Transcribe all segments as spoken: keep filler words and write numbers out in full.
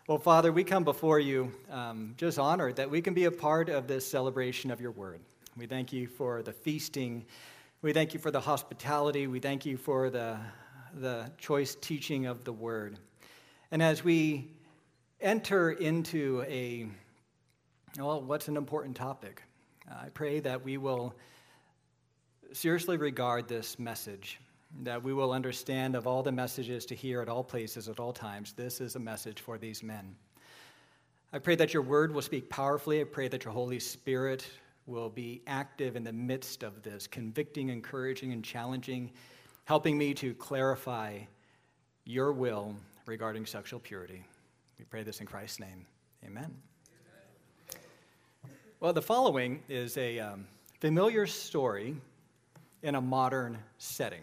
Well, Father, we come before you um, just honored that we can be a part of this celebration of your word. We thank you for the feasting. We thank you for the hospitality. We thank you for the, the choice teaching of the word. And as we enter into a, well, what's an important topic, I pray that we will seriously regard this message, that we will understand of all the messages to hear at all places, at all times, this is a message for these men. I pray that your word will speak powerfully. I pray that your Holy Spirit will be active in the midst of this, convicting, encouraging, and challenging, helping me to clarify your will regarding sexual purity. We pray this in Christ's name. Amen. Well, the following is a um, familiar story in a modern setting.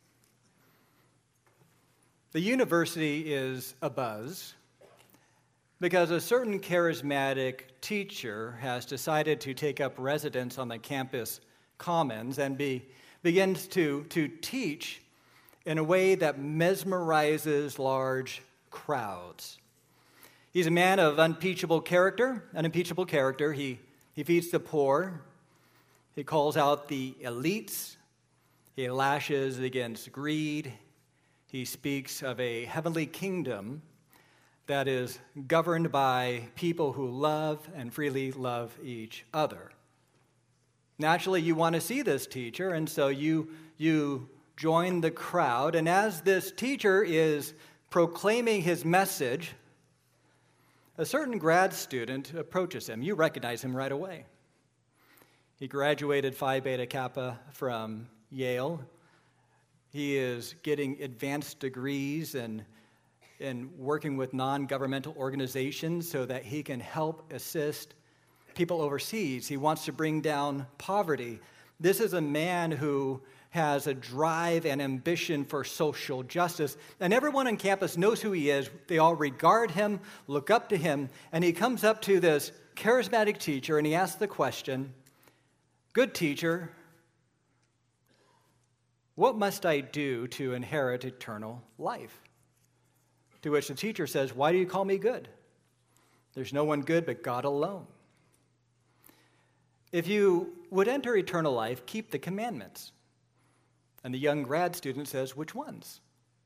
The university is abuzz because a certain charismatic teacher has decided to take up residence on the campus commons and be, begins to, to teach in a way that mesmerizes large crowds. He's a man of unimpeachable character, unimpeachable character. He, he feeds the poor. He calls out the elites. He lashes against greed. He speaks of a heavenly kingdom that is governed by people who love and freely love each other. Naturally, you want to see this teacher, and so you, you join the crowd. And as this teacher is proclaiming his message, a certain grad student approaches him. You recognize him right away. He graduated Phi Beta Kappa from Yale. He is getting advanced degrees and, and working with non-governmental organizations so that he can help assist people overseas. He wants to bring down poverty. This is a man who has a drive and ambition for social justice, and everyone on campus knows who he is. They all regard him, look up to him, and he comes up to this charismatic teacher and he asks the question, "Good teacher, what must I do to inherit eternal life?" To which the teacher says, "Why do you call me good? There's no one good but God alone. If you would enter eternal life, keep the commandments." And the young grad student says, "Which ones?"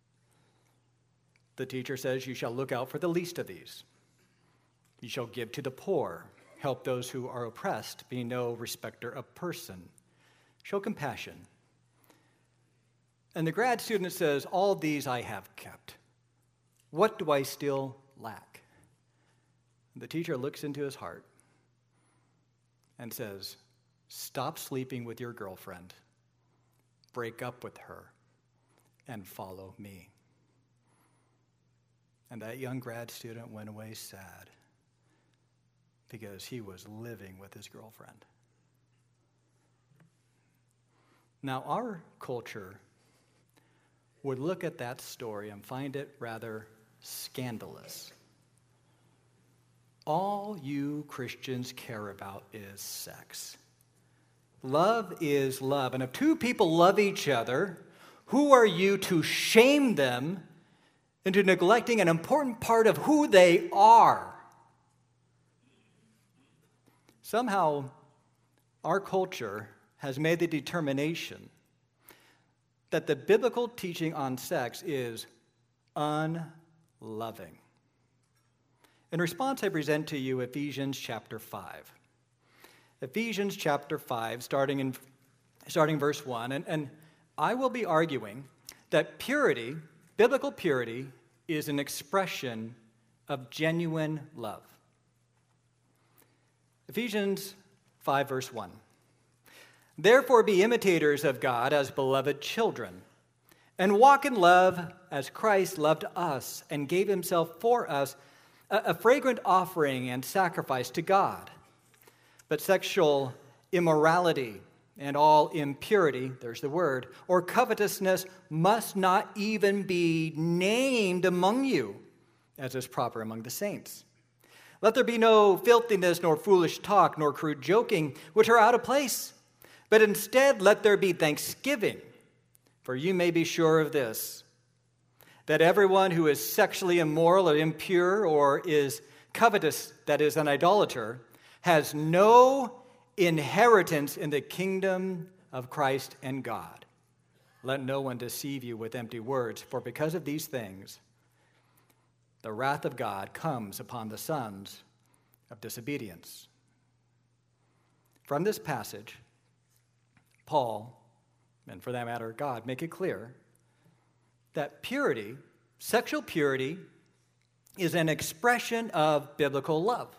The teacher says, "You shall look out for the least of these. You shall give to the poor, help those who are oppressed, be no respecter of person, show compassion." And the grad student says, "All these I have kept. What do I still lack?" The teacher looks into his heart and says, "Stop sleeping with your girlfriend, break up with her, and follow me." And that young grad student went away sad because he was living with his girlfriend. Now, our culture would look at that story and find it rather scandalous. All you Christians care about is sex. Love is love. And if two people love each other, who are you to shame them into neglecting an important part of who they are? Somehow, our culture has made the determination that the biblical teaching on sex is unloving. In response, I present to you Ephesians chapter five. Ephesians chapter five, starting in starting verse one, and, and I will be arguing that purity, biblical purity, is an expression of genuine love. Ephesians five, verse one. "Therefore be imitators of God as beloved children, and walk in love as Christ loved us and gave himself for us, a, a fragrant offering and sacrifice to God. But sexual immorality and all impurity," there's the word, "or covetousness must not even be named among you, as is proper among the saints. Let there be no filthiness, nor foolish talk, nor crude joking, which are out of place. But instead, let there be thanksgiving, for you may be sure of this, that everyone who is sexually immoral or impure or is covetous, that is, an idolater, has no inheritance in the kingdom of Christ and God. Let no one deceive you with empty words, for because of these things, the wrath of God comes upon the sons of disobedience. From this passage, Paul, and for that matter, God, make it clear that purity, sexual purity, is an expression of biblical love.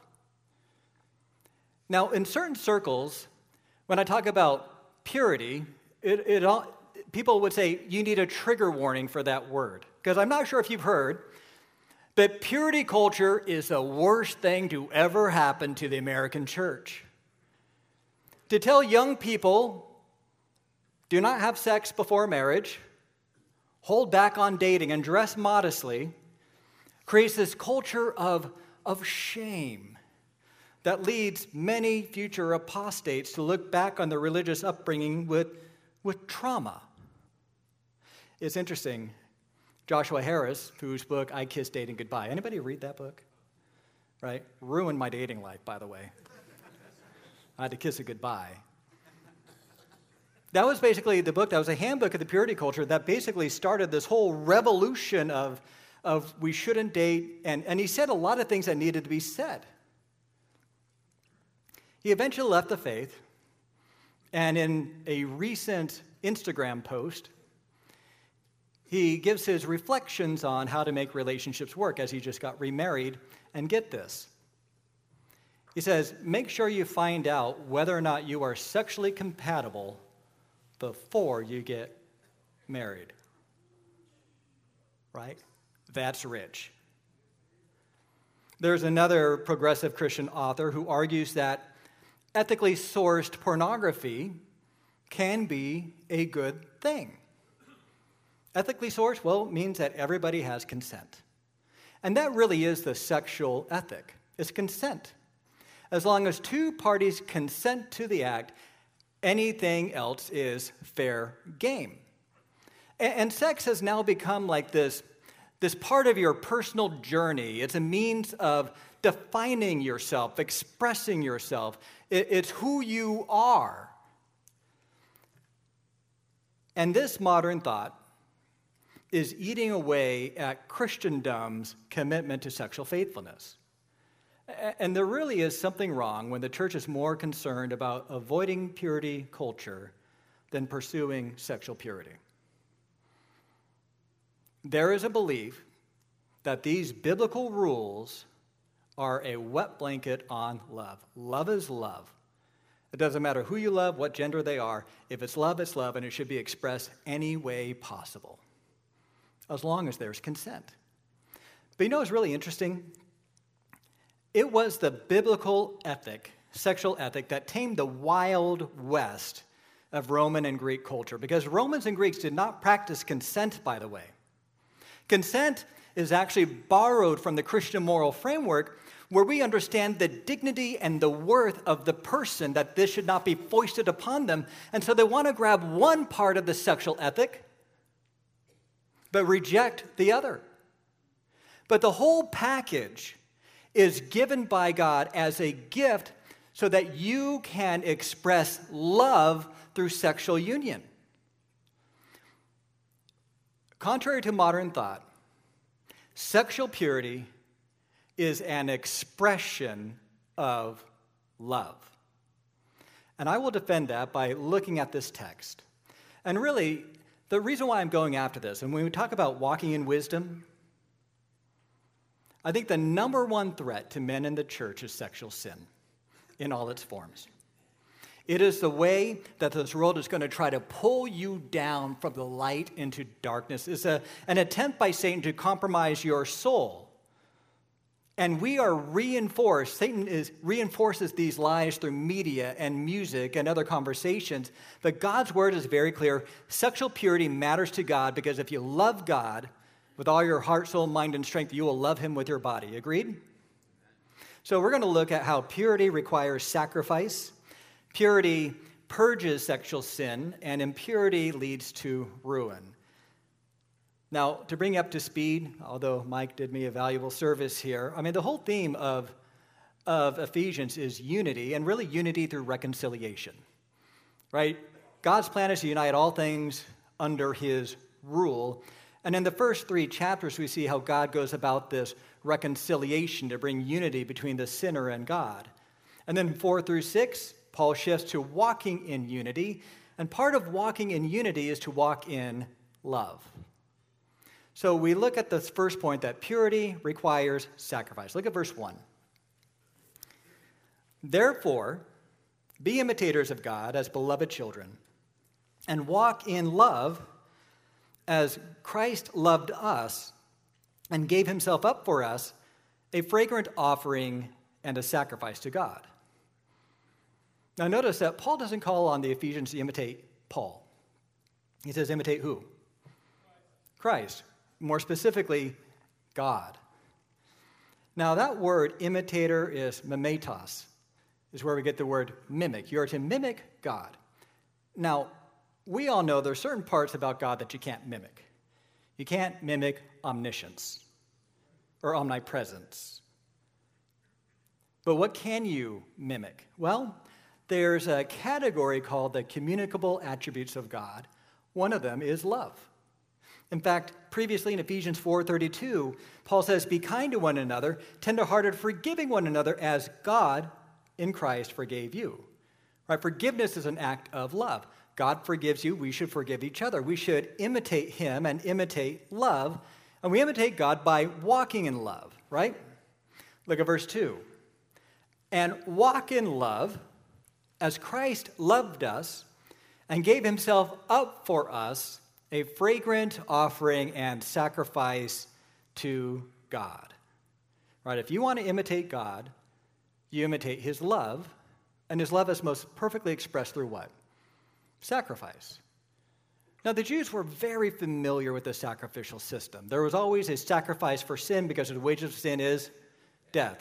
Now, in certain circles, when I talk about purity, it, it all, people would say you need a trigger warning for that word. Because I'm not sure if you've heard, but purity culture is the worst thing to ever happen to the American church. To tell young people, do not have sex before marriage, hold back on dating, and dress modestly, creates this culture of, of shame that leads many future apostates to look back on their religious upbringing with, with trauma. It's interesting. Joshua Harris, whose book, I Kissed Dating Goodbye. Anybody read that book? Right? Ruined my dating life, by the way. I had to kiss it goodbye. That was basically the book, that was a handbook of the purity culture that basically started this whole revolution of, of we shouldn't date, and, and he said a lot of things that needed to be said. He eventually left the faith, and in a recent Instagram post, he gives his reflections on how to make relationships work as he just got remarried. And get this. He says, make sure you find out whether or not you are sexually compatible before you get married. Right? That's rich. There's another progressive Christian author who argues that ethically sourced pornography can be a good thing. Ethically sourced, well, it means that everybody has consent. And that really is the sexual ethic. It's consent. As long as two parties consent to the act, anything else is fair game. And, and sex has now become like this, this part of your personal journey. It's a means of defining yourself, expressing yourself. It, it's who you are. And this modern thought is eating away at Christendom's commitment to sexual faithfulness. And there really is something wrong when the church is more concerned about avoiding purity culture than pursuing sexual purity. There is a belief that these biblical rules are a wet blanket on love. Love is love. It doesn't matter who you love, what gender they are. If it's love, it's love, and it should be expressed any way possible, as long as there's consent. But you know what's really interesting? It was the biblical ethic, sexual ethic, that tamed the wild west of Roman and Greek culture, because Romans and Greeks did not practice consent, by the way. Consent is actually borrowed from the Christian moral framework, where we understand the dignity and the worth of the person, that this should not be foisted upon them. And so they want to grab one part of the sexual ethic, but reject the other. But the whole package is given by God as a gift so that you can express love through sexual union. Contrary to modern thought, sexual purity is an expression of love. And I will defend that by looking at this text. And really, the reason why I'm going after this, and when we talk about walking in wisdom, I think the number one threat to men in the church is sexual sin in all its forms. It is the way that this world is going to try to pull you down from the light into darkness. It's a, an attempt by Satan to compromise your soul. And we are reinforced, Satan is, reinforces these lies through media and music and other conversations. But God's word is very clear. Sexual purity matters to God, because if you love God with all your heart, soul, mind, and strength, you will love him with your body. Agreed? So we're going to look at how purity requires sacrifice, purity purges sexual sin, and impurity leads to ruin. Now, to bring you up to speed, although Mike did me a valuable service here, I mean, the whole theme of, of Ephesians is unity, and really unity through reconciliation, right? God's plan is to unite all things under his rule. And in the first three chapters, we see how God goes about this reconciliation to bring unity between the sinner and God. And then four through six, Paul shifts to walking in unity. And part of walking in unity is to walk in love. So we look at this first point that purity requires sacrifice. Look at verse one. Therefore, be imitators of God as beloved children, and walk in love as Christ loved us and gave himself up for us, a fragrant offering and a sacrifice to God. Now notice that Paul doesn't call on the Ephesians to imitate Paul. He says imitate who? Christ. More specifically, God. Now that word imitator is mimetos, is where we get the word mimic. You are to mimic God. Now, we all know there are certain parts about God that you can't mimic. You can't mimic omniscience or omnipresence. But what can you mimic? Well, there's a category called the communicable attributes of God. One of them is love. In fact, previously in Ephesians four thirty-two, Paul says, be kind to one another, tenderhearted, forgiving one another as God in Christ forgave you. Right? Forgiveness is an act of love. God forgives you, we should forgive each other. We should imitate him and imitate love. And we imitate God by walking in love, right? Look at verse two. And walk in love as Christ loved us and gave himself up for us, a fragrant offering and sacrifice to God. Right? If you want to imitate God, you imitate his love, and his love is most perfectly expressed through what? Sacrifice. Now, the Jews were very familiar with the sacrificial system. There was always a sacrifice for sin because the wages of sin is death,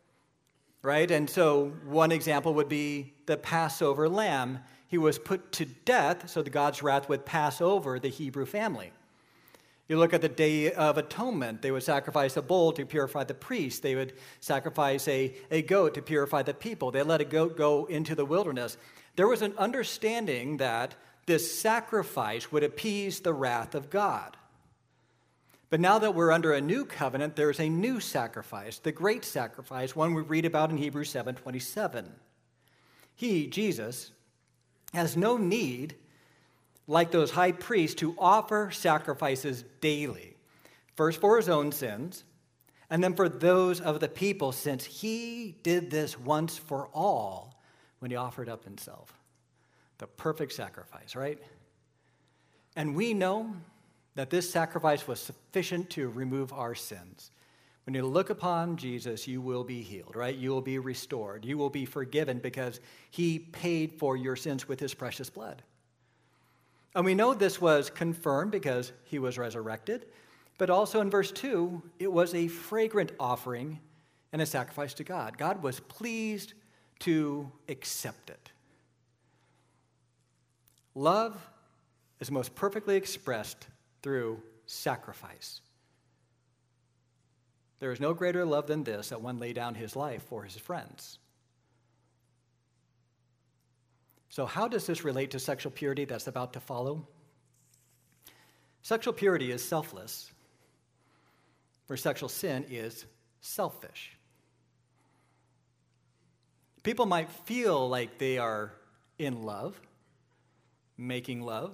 right? And so one example would be the Passover lamb. He was put to death so that God's wrath would pass over the Hebrew family. You look at the Day of Atonement. They would sacrifice a bull to purify the priest. They would sacrifice a, a goat to purify the people. They let a goat go into the wilderness. There was an understanding that this sacrifice would appease the wrath of God. But now that we're under a new covenant, there's a new sacrifice, the great sacrifice, one we read about in Hebrews seven twenty-seven. He, Jesus, has no need, like those high priests, to offer sacrifices daily, first for his own sins, and then for those of the people, since he did this once for all when he offered up himself. The perfect sacrifice, right? And we know that this sacrifice was sufficient to remove our sins. When you look upon Jesus, you will be healed, right? You will be restored. You will be forgiven because he paid for your sins with his precious blood. And we know this was confirmed because he was resurrected, but also in verse two, it was a fragrant offering and a sacrifice to God. God was pleased to accept it. Love is most perfectly expressed through sacrifice. There is no greater love than this, that one lay down his life for his friends. So how does this relate to sexual purity that's about to follow? Sexual purity is selfless, where sexual sin is selfish. People might feel like they are in love, making love,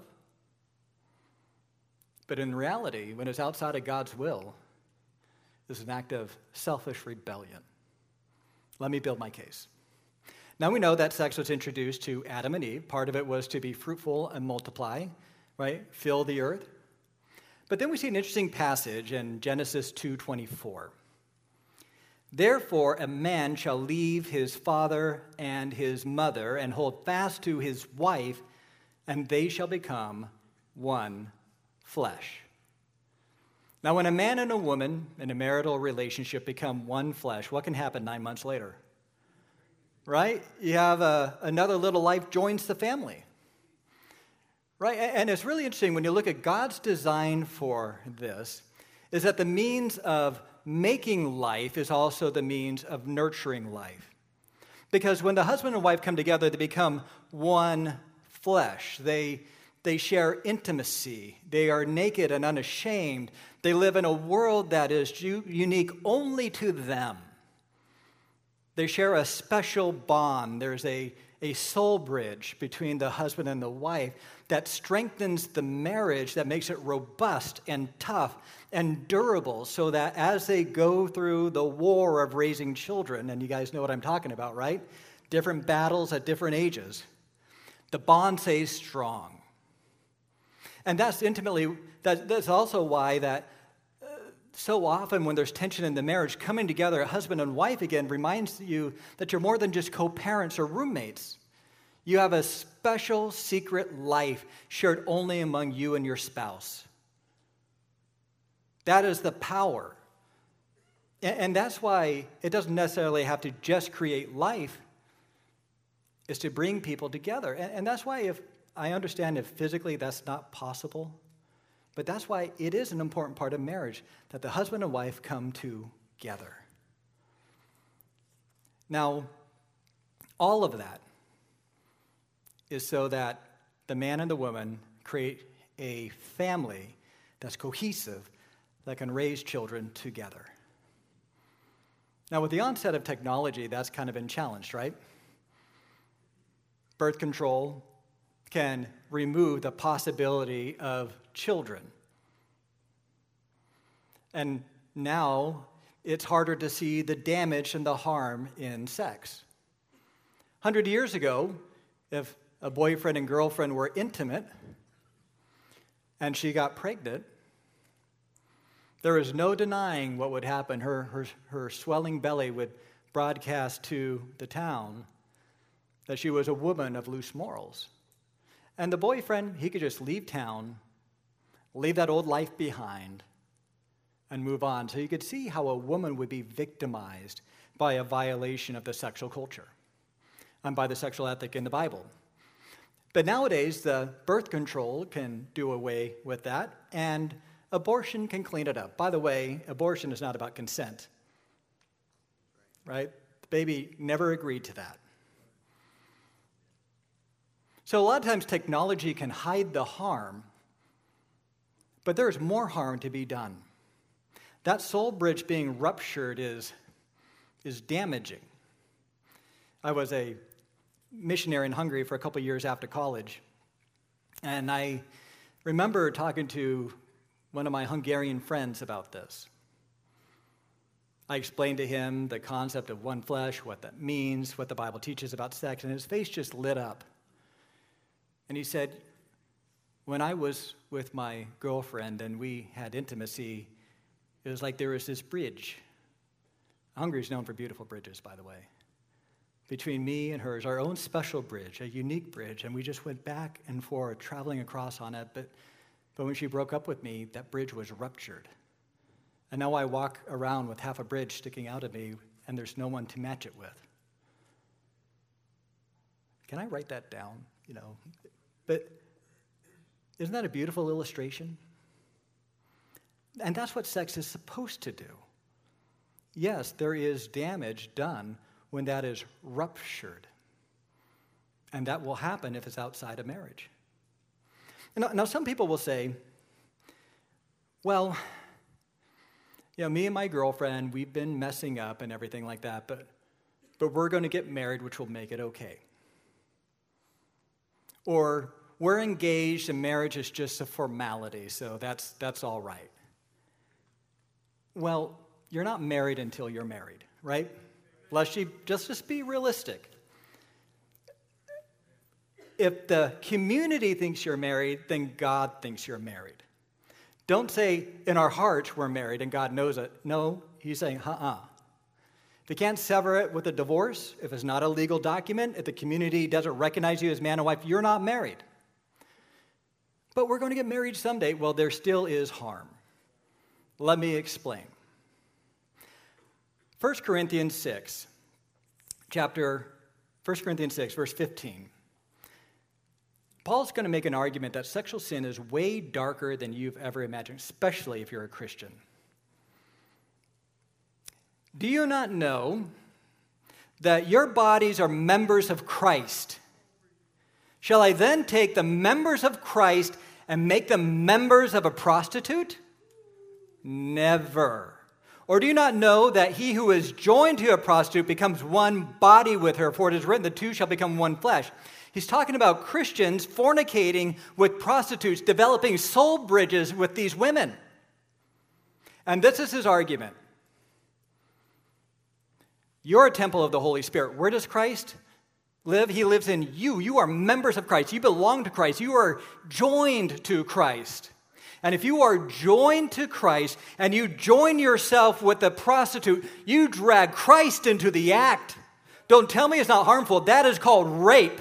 but in reality, when it's outside of God's will, it's an act of selfish rebellion. Let me build my case. Now we know that sex was introduced to Adam and Eve. Part of it was to be fruitful and multiply, right? Fill the earth. But then we see an interesting passage in Genesis two twenty-four. Therefore, a man shall leave his father and his mother and hold fast to his wife, and they shall become one flesh. Now, when a man and a woman in a marital relationship become one flesh, what can happen nine months later? Right? You have a, another little life joins the family. Right? And it's really interesting when you look at God's design for this, is that the means of making life is also the means of nurturing life. Because when the husband and wife come together, they become one flesh. They, they share intimacy. They are naked and unashamed. They live in a world that is u- unique only to them. They share a special bond. There's a, a soul bridge between the husband and the wife that strengthens the marriage, that makes it robust and tough and durable, so that as they go through the war of raising children, and you guys know what I'm talking about, right? Different battles at different ages, the bond stays strong. And that's intimately, that, that's also why that uh, so often when there's tension in the marriage, coming together, husband and wife again, reminds you that you're more than just co-parents or roommates. You have a special secret life shared only among you and your spouse. That is the power. And that's why it doesn't necessarily have to just create life. It's to bring people together. And that's why if I understand if physically that's not possible, but that's why it is an important part of marriage, that the husband and wife come together. Now, all of that is so that the man and the woman create a family that's cohesive, that can raise children together. Now, with the onset of technology, that's kind of been challenged, right? Birth control can remove the possibility of children. And now it's harder to see the damage and the harm in sex. one hundred years ago, if a boyfriend and girlfriend were intimate and she got pregnant, there is no denying what would happen. Her, her, her swelling belly would broadcast to the town that she was a woman of loose morals. And the boyfriend, he could just leave town, leave that old life behind, and move on. So you could see how a woman would be victimized by a violation of the sexual culture and by the sexual ethic in the Bible. But nowadays, the birth control can do away with that, and abortion can clean it up. By the way, abortion is not about consent, right? The baby never agreed to that. So a lot of times technology can hide the harm, but there's more harm to be done. That soul bridge being ruptured is, is damaging. I was a missionary in Hungary for a couple years after college, and I remember talking to one of my Hungarian friends about this. I explained to him the concept of one flesh, what that means, what the Bible teaches about sex, and his face just lit up. And he said, when I was with my girlfriend and we had intimacy, it was like there was this bridge. Hungary is known for beautiful bridges, by the way. Between me and hers, our own special bridge, a unique bridge, and we just went back and forth, traveling across on it, but But when she broke up with me, that bridge was ruptured. And now I walk around with half a bridge sticking out of me, and there's no one to match it with. Can I write that down? You know, but isn't that a beautiful illustration? And that's what sex is supposed to do. Yes, there is damage done when that is ruptured. And that will happen if it's outside of marriage. Now, now, some people will say, well, you know, me and my girlfriend, we've been messing up and everything like that, but, but we're going to get married, which will make it okay. Or we're engaged and marriage is just a formality, so that's, that's all right. Well, you're not married until you're married, right? Let's just, just be realistic. If the community thinks you're married, then God thinks you're married. Don't say, in our hearts we're married and God knows it. No, he's saying, uh-uh. If you can't sever it with a divorce, if it's not a legal document, if the community doesn't recognize you as man and wife, you're not married. But we're going to get married someday. Well, there still is harm. Let me explain. First Corinthians six, chapter, First Corinthians six, verse fifteen. Paul's going to make an argument that sexual sin is way darker than you've ever imagined, especially if you're a Christian. Do you not know that your bodies are members of Christ? Shall I then take the members of Christ and make them members of a prostitute? Never. Or do you not know that he who is joined to a prostitute becomes one body with her? For it is written, the two shall become one flesh. He's talking about Christians fornicating with prostitutes, developing soul bridges with these women. And this is his argument. You're a temple of the Holy Spirit. Where does Christ live? He lives in you. You are members of Christ. You belong to Christ. You are joined to Christ. And if you are joined to Christ and you join yourself with the prostitute, you drag Christ into the act. Don't tell me it's not harmful. That is called rape.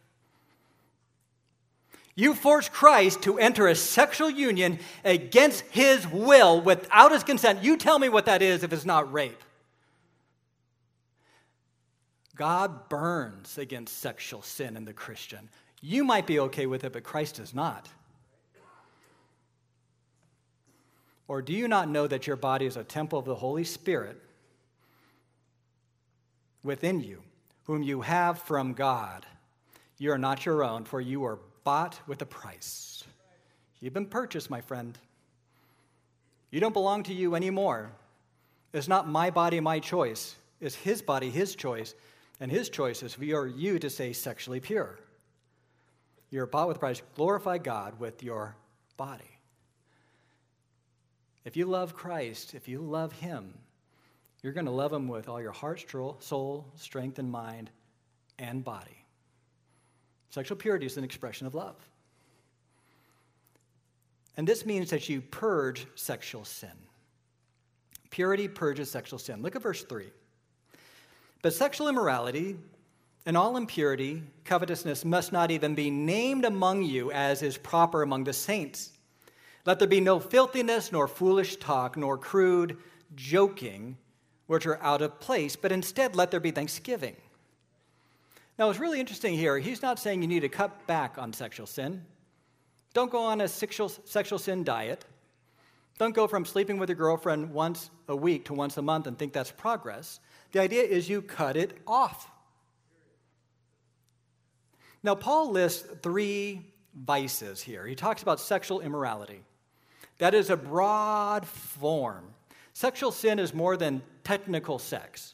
You force Christ to enter a sexual union against his will without his consent. You tell me what that is if it's not rape. God burns against sexual sin in the Christian. You might be okay with it, but Christ is not. Or do you not know that your body is a temple of the Holy Spirit within you, whom you have from God? You are not your own, for you are bought with a price. You've been purchased, my friend. You don't belong to you anymore. It's not my body, my choice. It's his body, his choice. And his choice is for you to stay sexually pure. You're bought with a price. Glorify God with your body. If you love Christ, if you love him, you're going to love him with all your heart, soul, strength, and mind, and body. Sexual purity is an expression of love. And this means that you purge sexual sin. Purity purges sexual sin. Look at verse three. But sexual immorality and all impurity, covetousness must not even be named among you as is proper among the saints. Let there be no filthiness, nor foolish talk, nor crude joking, which are out of place, but instead let there be thanksgiving. Now, it's really interesting here. He's not saying you need to cut back on sexual sin. Don't go on a sexual, sexual sin diet. Don't go from sleeping with your girlfriend once a week to once a month and think that's progress. The idea is you cut it off. Now, Paul lists three vices here. He talks about sexual immorality. That is a broad form. Sexual sin is more than technical sex.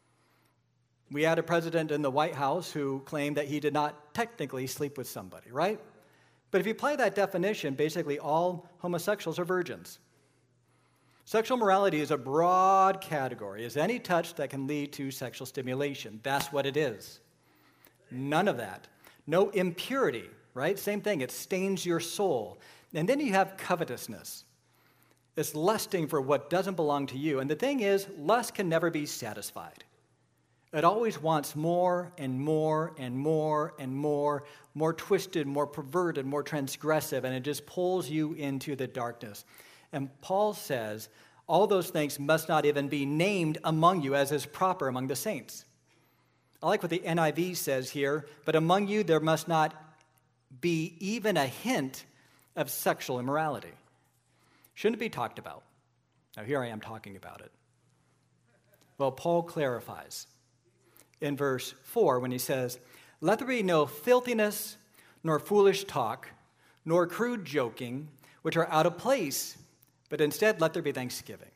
We had a president in the White House who claimed that he did not technically sleep with somebody, right? But if you apply that definition, basically all homosexuals are virgins. Sexual morality is a broad category. It's any touch that can lead to sexual stimulation. That's what it is. None of that. No impurity, right? Same thing. It stains your soul. And then you have covetousness. It's lusting for what doesn't belong to you. And the thing is, lust can never be satisfied. It always wants more and more and more and more, more twisted, more perverted, more transgressive, and it just pulls you into the darkness. And Paul says, all those things must not even be named among you as is proper among the saints. I like what the N I V says here, but among you there must not be even a hint of sexual immorality. Shouldn't it be talked about? Now here I am talking about it. Well, Paul clarifies in verse four when he says, let there be no filthiness, nor foolish talk, nor crude joking, which are out of place, but instead let there be thanksgiving.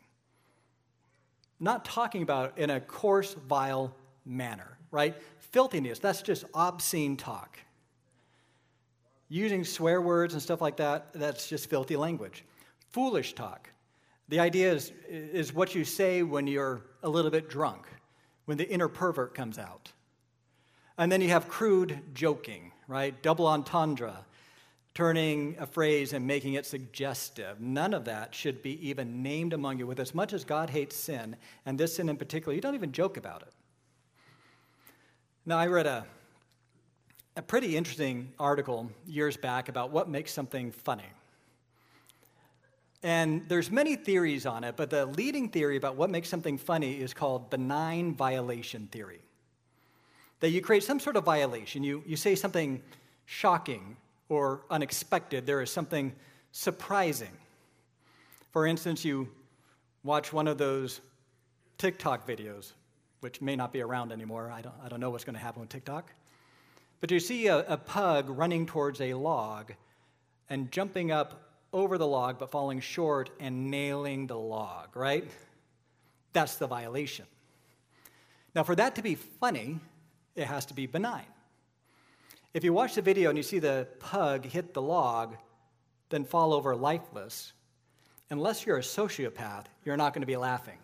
Not talking about in a coarse, vile manner, right? Filthiness, that's just obscene talk. Using swear words and stuff like that, that's just filthy language. Foolish talk. The idea is, is what you say when you're a little bit drunk, when the inner pervert comes out. And then you have crude joking, right? Double entendre, turning a phrase and making it suggestive. None of that should be even named among you. With as much as God hates sin, and this sin in particular, you don't even joke about it. Now, I read a, a pretty interesting article years back about what makes something funny. And there's many theories on it, but the leading theory about what makes something funny is called benign violation theory. That you create some sort of violation. You, you say something shocking or unexpected. There is something surprising. For instance, you watch one of those TikTok videos, which may not be around anymore. I don't, I don't know what's going to happen with TikTok. But you see a, a pug running towards a log and jumping up over the log but falling short and nailing the log, right? That's the violation. Now, for that to be funny, it has to be benign. If you watch the video and you see the pug hit the log, then fall over lifeless, unless you're a sociopath, you're not going to be laughing.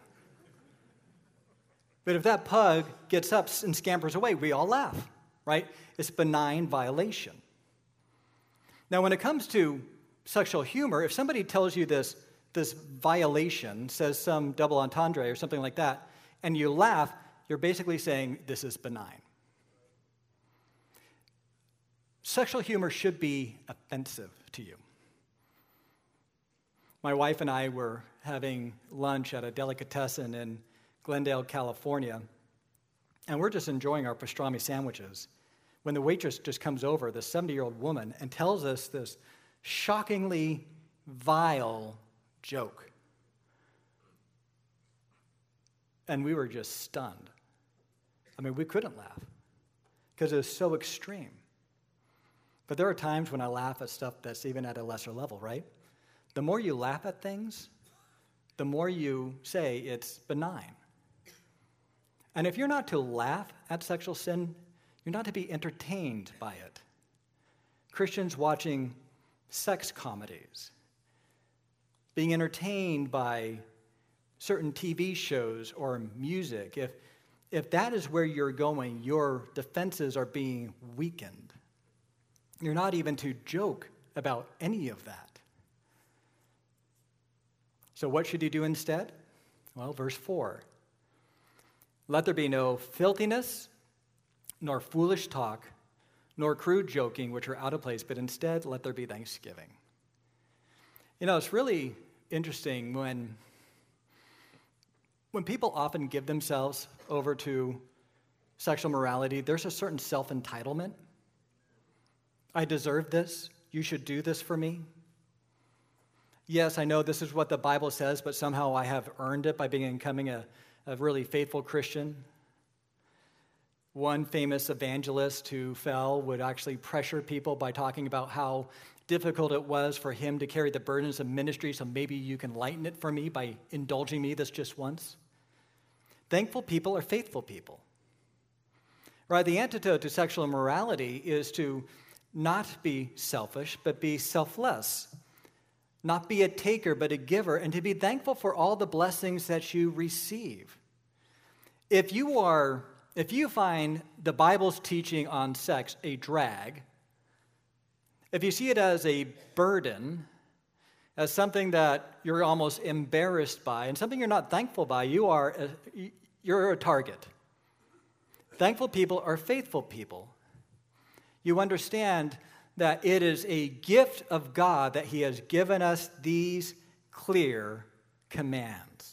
But if that pug gets up and scampers away, we all laugh, right? It's benign violation. Now, when it comes to sexual humor, if somebody tells you this, this violation, says some double entendre or something like that, and you laugh, you're basically saying this is benign. Sexual humor should be offensive to you. My wife and I were having lunch at a delicatessen in Glendale, California, and we're just enjoying our pastrami sandwiches when the waitress just comes over, this seventy-year-old woman, and tells us this shockingly vile joke. And we were just stunned. I mean, we couldn't laugh because it was so extreme. But there are times when I laugh at stuff that's even at a lesser level, right? The more you laugh at things, the more you say it's benign. And if you're not to laugh at sexual sin, you're not to be entertained by it. Christians watching sex comedies, being entertained by certain T V shows or music, if, if that is where you're going, your defenses are being weakened. You're not even to joke about any of that. So what should you do instead? Well, verse four. Let there be no filthiness, nor foolish talk, nor crude joking, which are out of place, but instead let there be thanksgiving. You know, it's really interesting when, when people often give themselves over to sexual morality, there's a certain self-entitlement. I deserve this. You should do this for me. Yes, I know this is what the Bible says, but somehow I have earned it by becoming a, a really faithful Christian. One famous evangelist who fell would actually pressure people by talking about how difficult it was for him to carry the burdens of ministry, so maybe you can lighten it for me by indulging me this just once. Thankful people are faithful people. Right? The antidote to sexual immorality is to not be selfish, but be selfless. Not be a taker, but a giver, and to be thankful for all the blessings that you receive. If you are, if you find the Bible's teaching on sex a drag, if you see it as a burden, as something that you're almost embarrassed by, and something you're not thankful by, you are a, you're a target. Thankful people are faithful people. You understand that it is a gift of God that He has given us these clear commands.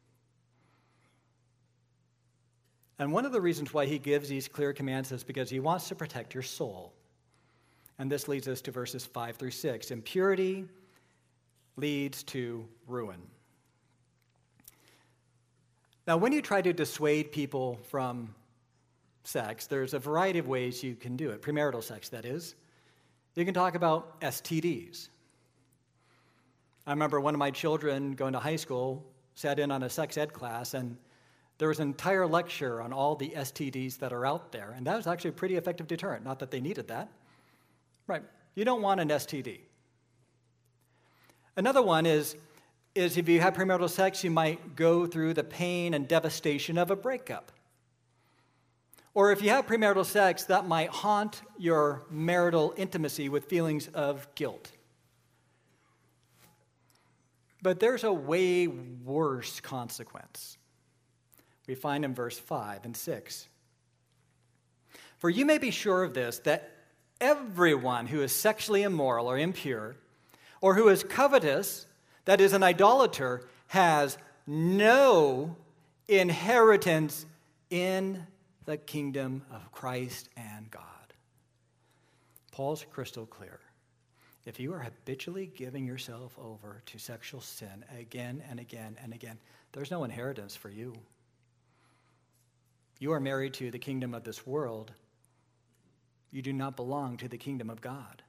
And one of the reasons why He gives these clear commands is because He wants to protect your soul. And this leads us to verses five through six. Impurity leads to ruin. Now, when you try to dissuade people from sex, there's a variety of ways you can do it. Premarital sex, that is. You can talk about S T Ds. I remember one of my children going to high school sat in on a sex ed class, and there was an entire lecture on all the S T Ds that are out there, and that was actually a pretty effective deterrent. Not that they needed that. Right. You don't want an S T D. Another one is, is if you have premarital sex, you might go through the pain and devastation of a breakup. Or if you have premarital sex, that might haunt your marital intimacy with feelings of guilt. But there's a way worse consequence. We find in verse five and six. For you may be sure of this, that everyone who is sexually immoral or impure, or who is covetous, that is an idolater, has no inheritance in the kingdom of Christ and God. Paul's crystal clear. if you are habitually giving yourself over to sexual sin again and again and again, there's no inheritance for you. You are married to the kingdom of this world. You do not belong to the kingdom of God.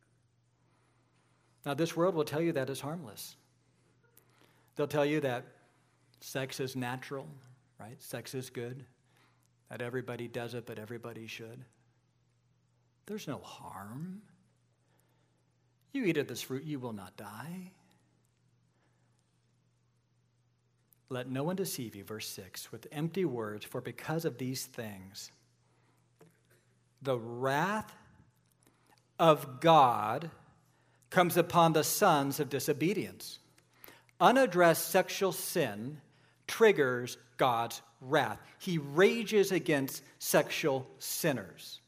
Now, this world will tell you that is harmless. They'll tell you that sex is natural, right? Sex is good, that everybody does it, but everybody should. There's no harm. You eat of this fruit, you will not die. Let no one deceive you, verse six, with empty words, for because of these things, the wrath of God comes upon the sons of disobedience. Unaddressed sexual sin triggers God's wrath. He rages against sexual sinners.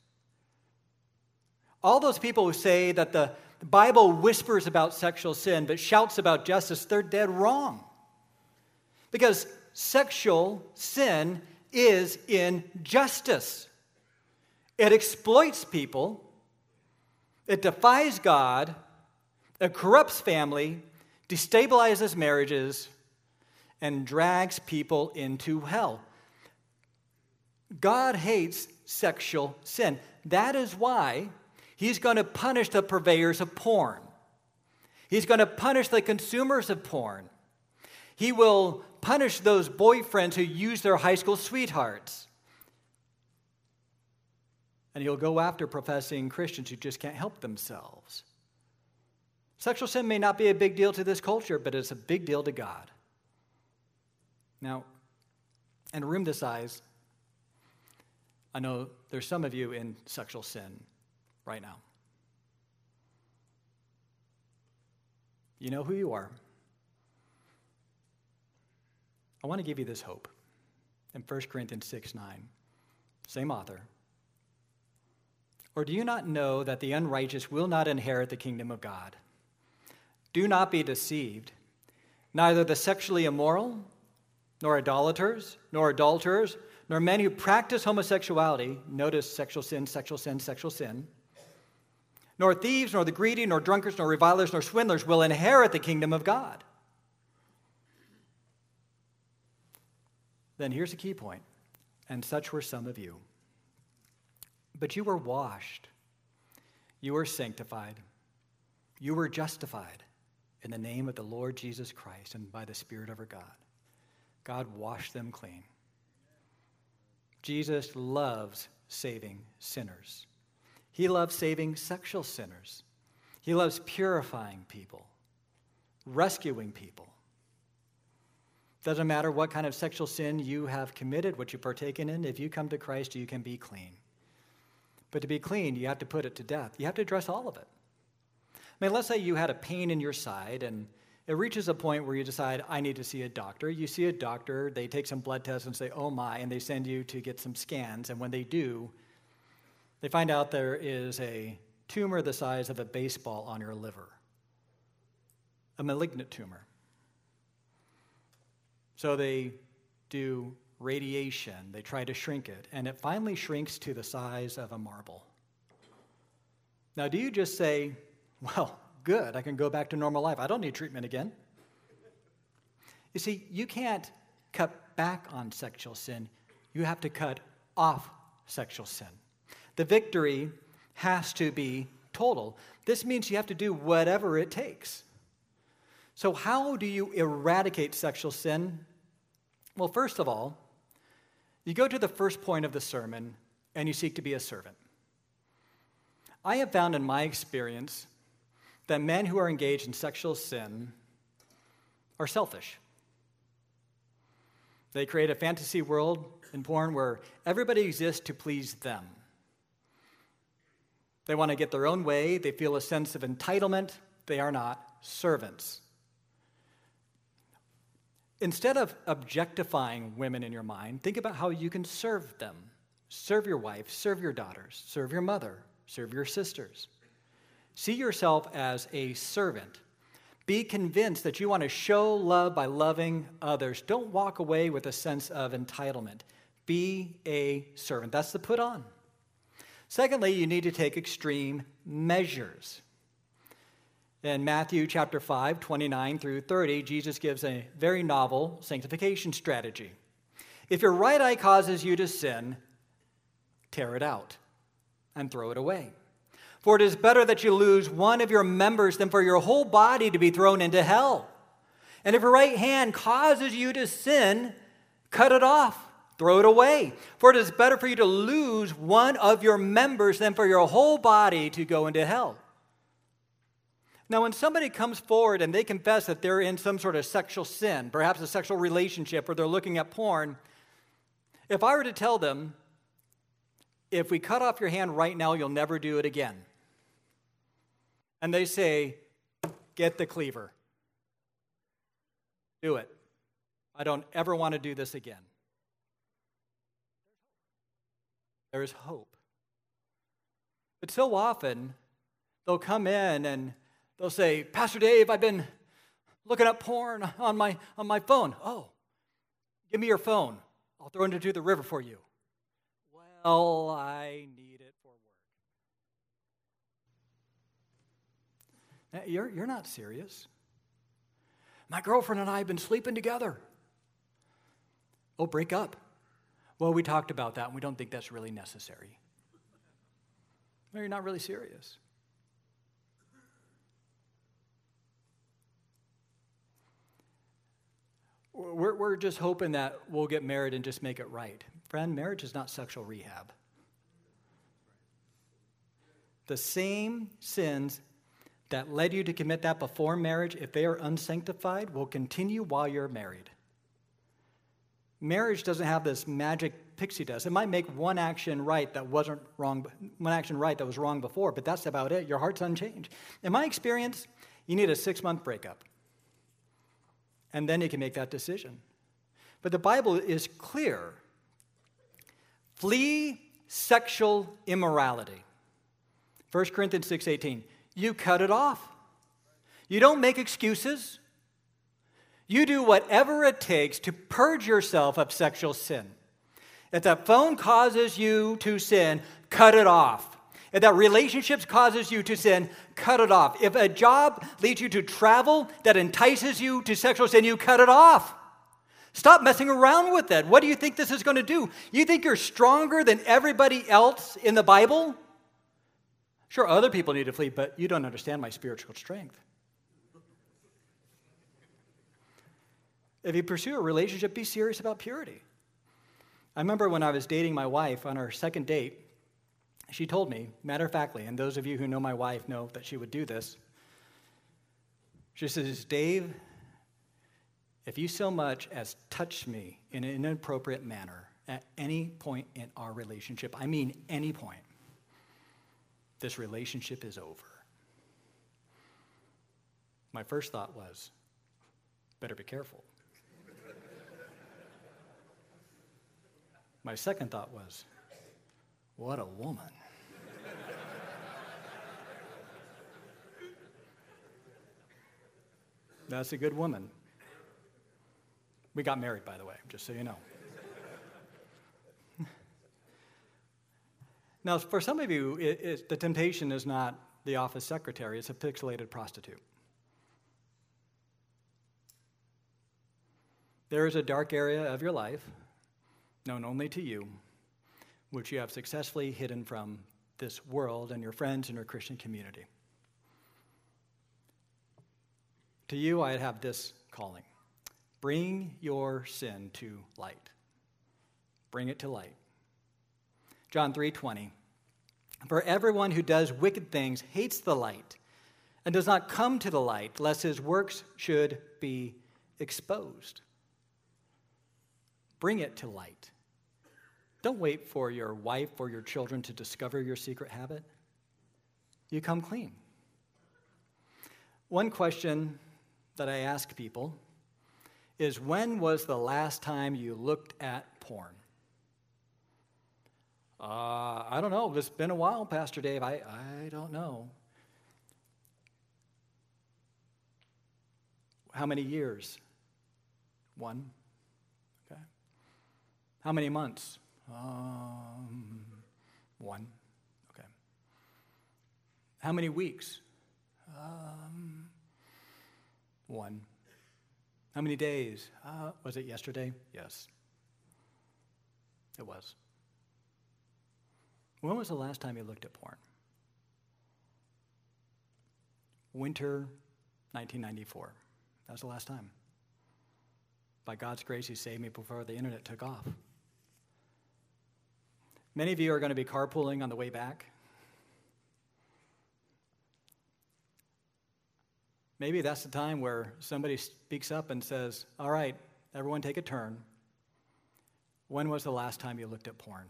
All those people who say that the Bible whispers about sexual sin but shouts about justice, they're dead wrong. Because sexual sin is injustice. It exploits people. It defies God. It corrupts family, destabilizes marriages, and drags people into hell. God hates sexual sin. That is why He's going to punish the purveyors of porn. He's going to punish the consumers of porn. He will punish those boyfriends who use their high school sweethearts. And He'll go after professing Christians who just can't help themselves. Sexual sin may not be a big deal to this culture, but it's a big deal to God. Now, in a room this size, I know there's some of you in sexual sin right now. You know who you are. I want to give you this hope. In First Corinthians six nine, same author. Or do you not know that the unrighteous will not inherit the kingdom of God? Do not be deceived. Neither the sexually immoral, nor idolaters, nor adulterers, nor men who practice homosexuality, notice sexual sin, sexual sin, sexual sin, nor thieves, nor the greedy, nor drunkards, nor revilers, nor swindlers will inherit the kingdom of God. Then here's the key point, and such were some of you. But you were washed, you were sanctified, you were justified in the name of the Lord Jesus Christ and by the Spirit of our God. God washed them clean. Jesus loves saving sinners. He loves saving sexual sinners. He loves purifying people, rescuing people. Doesn't matter what kind of sexual sin you have committed, what you've partaken in, if you come to Christ, you can be clean. But to be clean, you have to put it to death. You have to address all of it. I mean, let's say you had a pain in your side, and it reaches a point where you decide, I need to see a doctor. You see a doctor, they take some blood tests and say, oh my, and they send you to get some scans. And when they do, they find out there is a tumor the size of a baseball on your liver, a malignant tumor. So they do radiation, they try to shrink it, and it finally shrinks to the size of a marble. Now, do you just say, well, good, I can go back to normal life. I don't need treatment again. You see, you can't cut back on sexual sin. You have to cut off sexual sin. The victory has to be total. This means you have to do whatever it takes. So how do you eradicate sexual sin? Well, first of all, you go to the first point of the sermon and you seek to be a servant. I have found in my experience that men who are engaged in sexual sin are selfish. They create a fantasy world in porn where everybody exists to please them. They want to get their own way. They feel a sense of entitlement. They are not servants. Instead of objectifying women in your mind, think about how you can serve them. Serve your wife, serve your daughters, serve your mother, serve your sisters. See yourself as a servant. Be convinced that you want to show love by loving others. Don't walk away with a sense of entitlement. Be a servant. That's the put on. Secondly, you need to take extreme measures. In Matthew chapter five, twenty-nine through thirty, Jesus gives a very novel sanctification strategy. If your right eye causes you to sin, tear it out and throw it away. For it is better that you lose one of your members than for your whole body to be thrown into hell. And if your right hand causes you to sin, cut it off, throw it away. For it is better for you to lose one of your members than for your whole body to go into hell. Now, when somebody comes forward and they confess that they're in some sort of sexual sin, perhaps a sexual relationship, or they're looking at porn, if I were to tell them, if we cut off your hand right now, you'll never do it again. And they say, get the cleaver. Do it. I don't ever want to do this again. There is hope. But so often, they'll come in and they'll say, Pastor Dave, I've been looking up porn on my, on my phone. Oh, give me your phone. I'll throw it into the river for you. Well, I need it for work. You're, you're not serious. My girlfriend and I have been sleeping together. Oh, break up. Well, we talked about that, and we don't think that's really necessary. No, you're not really serious. We're, we're just hoping that we'll get married and just make it right. Friend, marriage is not sexual rehab. The same sins that led you to commit that before marriage, if they are unsanctified, will continue while you're married. Marriage doesn't have this magic pixie dust. It might make one action right that wasn't wrong, one action right that was wrong before, but that's about it. Your heart's unchanged. In my experience, you need a six-month breakup. And then you can make that decision. But the Bible is clear. Flee sexual immorality. First Corinthians six eighteen. You cut it off. You don't make excuses. You do whatever it takes to purge yourself of sexual sin. If that phone causes you to sin, cut it off. If that relationship causes you to sin, cut it off. If a job leads you to travel that entices you to sexual sin, you cut it off. Stop messing around with it. What do you think this is going to do? You think you're stronger than everybody else in the Bible? Sure, other people need to flee, but you don't understand my spiritual strength. If you pursue a relationship, be serious about purity. I remember when I was dating my wife on our second date, she told me, matter-of-factly, and those of you who know my wife know that she would do this, she says, Dave, if you so much as touch me in an inappropriate manner at any point in our relationship, I mean any point, this relationship is over. My first thought was, better be careful. My second thought was, what a woman. That's a good woman. We got married, by the way, just so you know. Now, for some of you, it, it, the temptation is not the office secretary, it's a pixelated prostitute. There is a dark area of your life, known only to you, which you have successfully hidden from this world and your friends and your Christian community. To you, I have this calling. Bring your sin to light. Bring it to light. John three twenty. For everyone who does wicked things hates the light and does not come to the light, lest his works should be exposed. Bring it to light. Don't wait for your wife or your children to discover your secret habit. You come clean. One question that I ask people is, when was the last time you looked at porn? Uh, I don't know. It's been a while, Pastor Dave. I, I don't know. How many years? One. Okay. How many months? Um, one. Okay. How many weeks? Uh, Um, one. How many days? Uh, was it yesterday? Yes. It was. When was the last time you looked at porn? Winter nineteen ninety-four. That was the last time. By God's grace, he saved me before the internet took off. Many of you are going to be carpooling on the way back. Maybe that's the time where somebody speaks up and says, all right, everyone take a turn. When was the last time you looked at porn?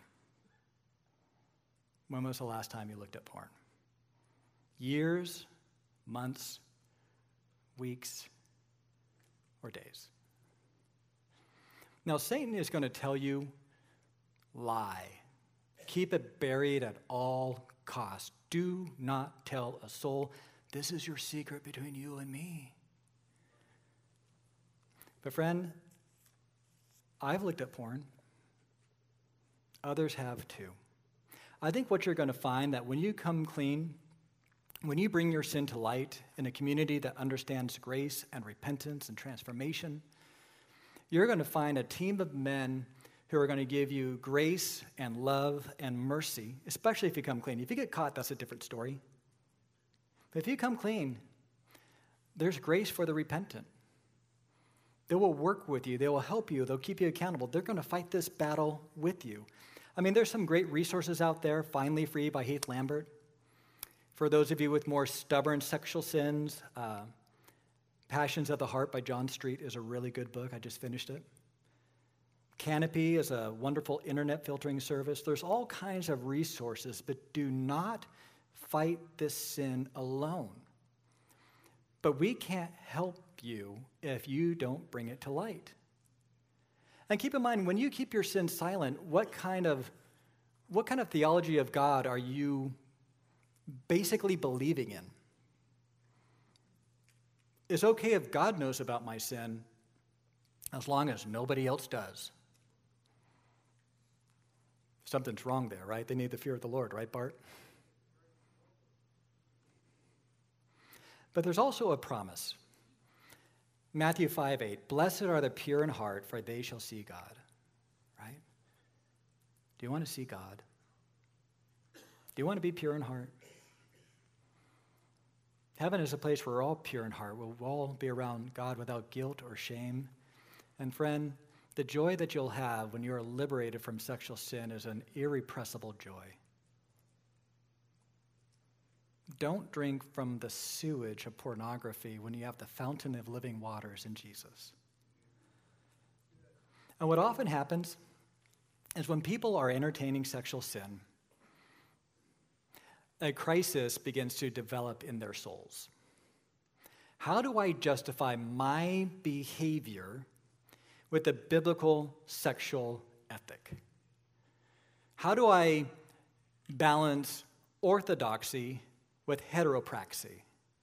When was the last time you looked at porn? Years, months, weeks, or days? Now, Satan is going to tell you, lie. Keep it buried at all costs. Do not tell a soul. This is your secret between you and me. But friend, I've looked at porn. Others have too. I think what you're going to find that when you come clean, when you bring your sin to light in a community that understands grace and repentance and transformation, you're going to find a team of men who are going to give you grace and love and mercy, especially if you come clean. If you get caught, that's a different story. But if you come clean, there's grace for the repentant. They will work with you. They will help you. They'll keep you accountable. They're going to fight this battle with you. I mean, there's some great resources out there. Finally Free by Heath Lambert. For those of you with more stubborn sexual sins, uh, Passions of the Heart by John Street is a really good book. I just finished it. Canopy is a wonderful internet filtering service. There's all kinds of resources, but do not fight this sin alone. But we can't help you if you don't bring it to light. And keep in mind, when you keep your sin silent, what kind of what kind of theology of God are you basically believing in? It's okay if God knows about my sin as long as nobody else does. Something's wrong there, right? They need the fear of the Lord, right, Bart? But there's also a promise. Matthew five eight, blessed are the pure in heart, for they shall see God, right? Do you want to see God? Do you want to be pure in heart? Heaven is a place where we're all pure in heart. We'll all be around God without guilt or shame. And friend, the joy that you'll have when you're liberated from sexual sin is an irrepressible joy. Don't drink from the sewage of pornography when you have the fountain of living waters in Jesus. And what often happens is when people are entertaining sexual sin, a crisis begins to develop in their souls. How do I justify my behavior with a biblical sexual ethic? How do I balance orthodoxy with heteropraxy?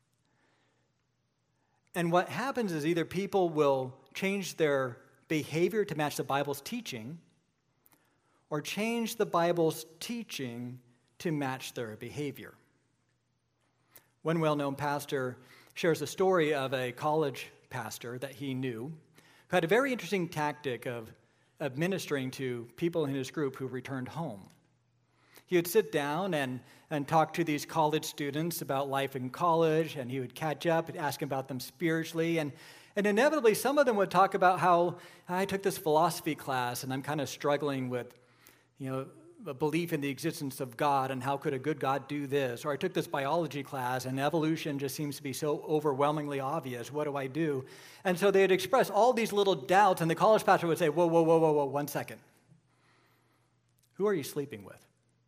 And what happens is either people will change their behavior to match the Bible's teaching, or change the Bible's teaching to match their behavior. One well-known pastor shares a story of a college pastor that he knew who had a very interesting tactic of, of ministering to people in his group who returned home. He would sit down and, and talk to these college students about life in college, and he would catch up and ask about them spiritually. And, and inevitably, some of them would talk about how I took this philosophy class, and I'm kind of struggling with, you know, a belief in the existence of God, and how could a good God do this? Or I took this biology class, and evolution just seems to be so overwhelmingly obvious. What do I do? And so they'd express all these little doubts, and the college pastor would say, whoa, whoa, whoa, whoa, whoa, one second. Who are you sleeping with?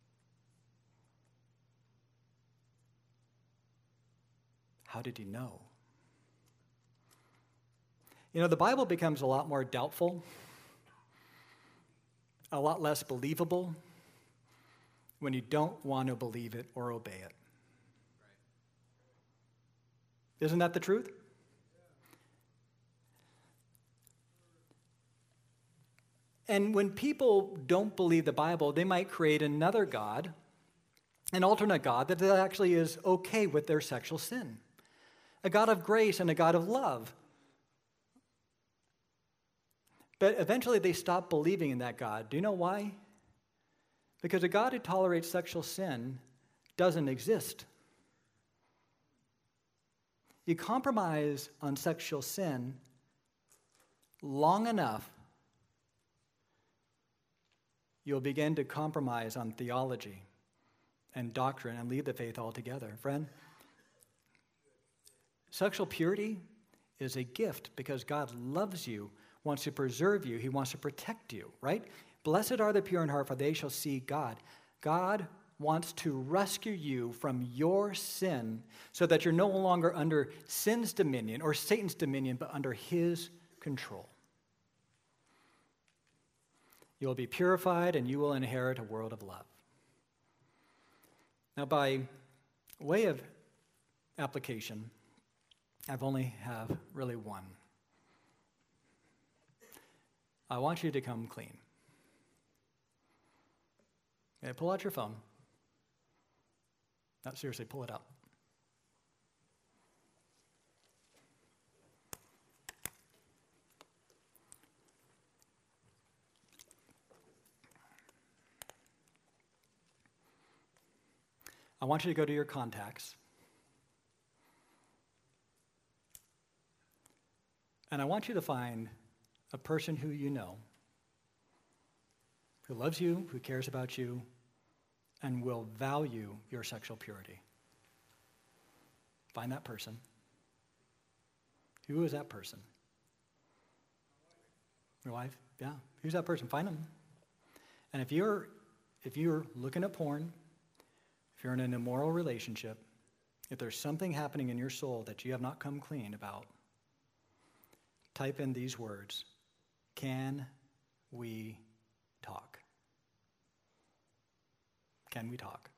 How did you know? You know, the Bible becomes a lot more doubtful, a lot less believable when you don't want to believe it or obey it. Isn't that the truth? And when people don't believe the Bible, they might create another God, an alternate God that actually is okay with their sexual sin. a God of grace and a God of love. But eventually they stop believing in that God. Do you know why? Because a God who tolerates sexual sin doesn't exist. You compromise on sexual sin long enough, you'll begin to compromise on theology and doctrine and leave the faith altogether. Friend, sexual purity is a gift because God loves you, wants to preserve you, he wants to protect you, right? Blessed are the pure in heart, for they shall see God. God wants to rescue you from your sin so that you're no longer under sin's dominion or Satan's dominion, but under his control. You'll be purified and you will inherit a world of love. Now, by way of application, I've only have really one. I want you to come clean. Okay, pull out your phone. No, seriously, pull it out. I want you to go to your contacts. And I want you to find a person who you know, who loves you, who cares about you, and will value your sexual purity. Find that person. Who is that person? Your wife? Yeah. Who's that person? Find them. And if you're if you're looking at porn, if you're in an immoral relationship, if there's something happening in your soul that you have not come clean about, type in these words: can we talk? Can we talk?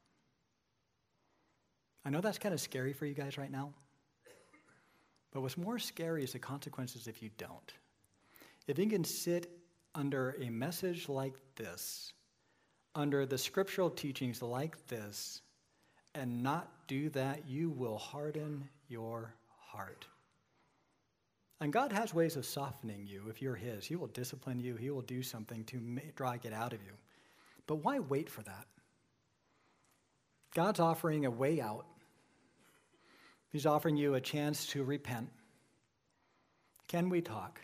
I know that's kind of scary for you guys right now, but what's more scary is the consequences if you don't. If you can sit under a message like this, under the scriptural teachings like this, and not do that, you will harden your heart. And God has ways of softening you if you're his. He will discipline you. He will do something to drag it out of you. But why wait for that? God's offering a way out. He's offering you a chance to repent. Can we talk?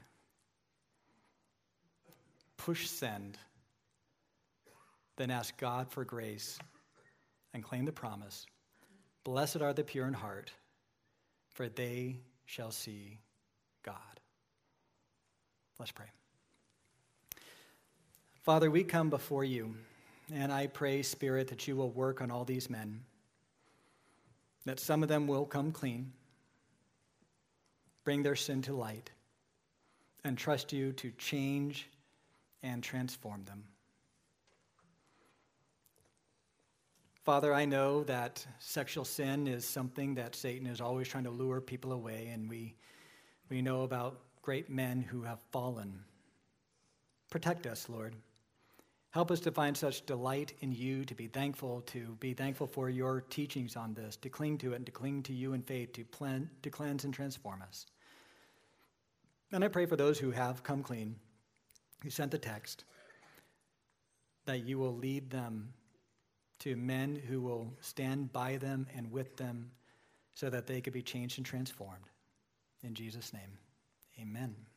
Push send. Then ask God for grace and claim the promise. Blessed are the pure in heart, for they shall see God. Let's pray. Father, we come before you, and I pray, Spirit, that you will work on all these men, that some of them will come clean, bring their sin to light, and trust you to change and transform them. Father, I know that sexual sin is something that Satan is always trying to lure people away, and we, we know about great men who have fallen. Protect us, Lord. Help us to find such delight in you, to be thankful, to be thankful for your teachings on this, to cling to it and to cling to you in faith, to, plan, to cleanse and transform us. And I pray for those who have come clean, who sent the text, that you will lead them to men who will stand by them and with them so that they could be changed and transformed. In Jesus' name, amen.